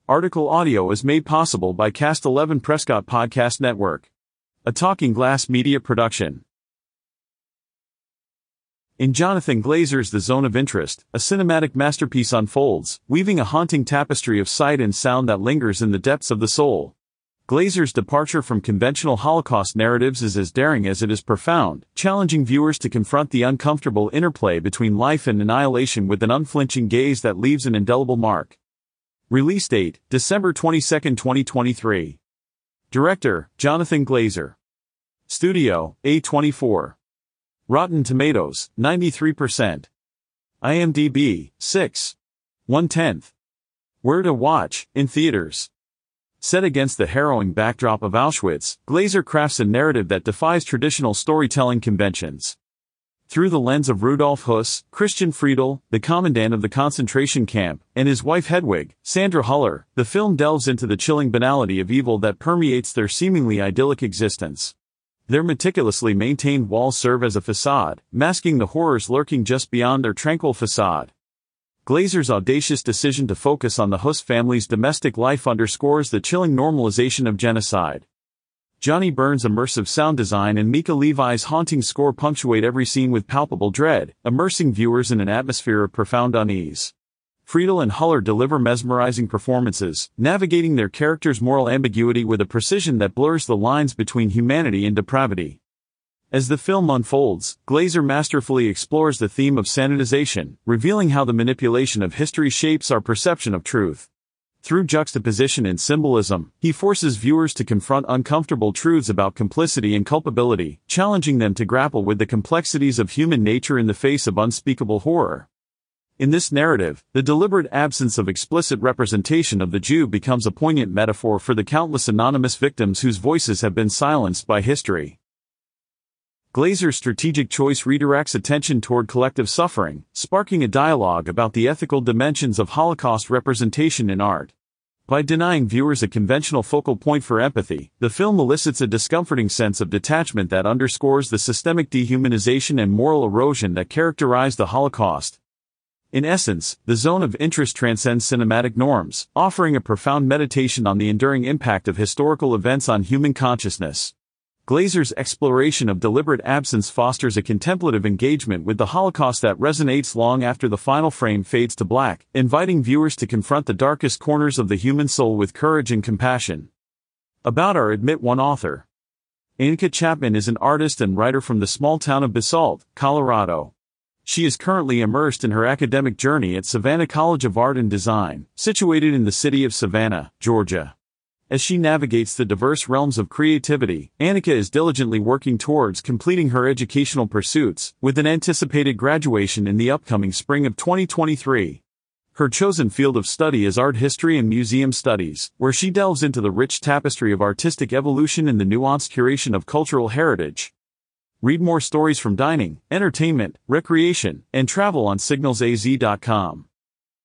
Article audio is made possible by Cast 11 Prescott Podcast Network, a Talking Glass media production. In Jonathan Glazer's The Zone of Interest, a cinematic masterpiece unfolds, weaving a haunting tapestry of sight and sound that lingers in the depths of the soul. Glazer's departure from conventional Holocaust narratives is as daring as it is profound, challenging viewers to confront the uncomfortable interplay between life and annihilation with an unflinching gaze that leaves an indelible mark. Release date, December 22, 2023. Director, Jonathan Glazer. Studio, A24. Rotten Tomatoes, 93%. IMDb, 6. 1/10. Where to watch, in theaters. Set against the harrowing backdrop of Auschwitz, Glazer crafts a narrative that defies traditional storytelling conventions. Through the lens of Rudolf Höss, Christian Friedel, the commandant of the concentration camp, and his wife Hedwig, Sandra Huller, the film delves into the chilling banality of evil that permeates their seemingly idyllic existence. Their meticulously maintained walls serve as a facade, masking the horrors lurking just beyond their tranquil facade. Glazer's audacious decision to focus on the Höss family's domestic life underscores the chilling normalization of genocide. Johnny Byrne's immersive sound design and Mika Levi's haunting score punctuate every scene with palpable dread, immersing viewers in an atmosphere of profound unease. Friedel and Huller deliver mesmerizing performances, navigating their characters' moral ambiguity with a precision that blurs the lines between humanity and depravity. As the film unfolds, Glazer masterfully explores the theme of sanitization, revealing how the manipulation of history shapes our perception of truth. Through juxtaposition and symbolism, he forces viewers to confront uncomfortable truths about complicity and culpability, challenging them to grapple with the complexities of human nature in the face of unspeakable horror. In this narrative, the deliberate absence of explicit representation of the Jew becomes a poignant metaphor for the countless anonymous victims whose voices have been silenced by history. Glazer's strategic choice redirects attention toward collective suffering, sparking a dialogue about the ethical dimensions of Holocaust representation in art. By denying viewers a conventional focal point for empathy, the film elicits a discomforting sense of detachment that underscores the systemic dehumanization and moral erosion that characterize the Holocaust. In essence, The Zone of Interest transcends cinematic norms, offering a profound meditation on the enduring impact of historical events on human consciousness. Glazer's exploration of deliberate absence fosters a contemplative engagement with the Holocaust that resonates long after the final frame fades to black, inviting viewers to confront the darkest corners of the human soul with courage and compassion. About our Admit One author. Anika Chapman is an artist and writer from the small town of Basalt, Colorado. She is currently immersed in her academic journey at Savannah College of Art and Design, situated in the city of Savannah, Georgia. As she navigates the diverse realms of creativity, Anika is diligently working towards completing her educational pursuits, with an anticipated graduation in the upcoming spring of 2023. Her chosen field of study is art history and museum studies, where she delves into the rich tapestry of artistic evolution and the nuanced curation of cultural heritage. Read more stories from dining, entertainment, recreation, and travel on signalsaz.com.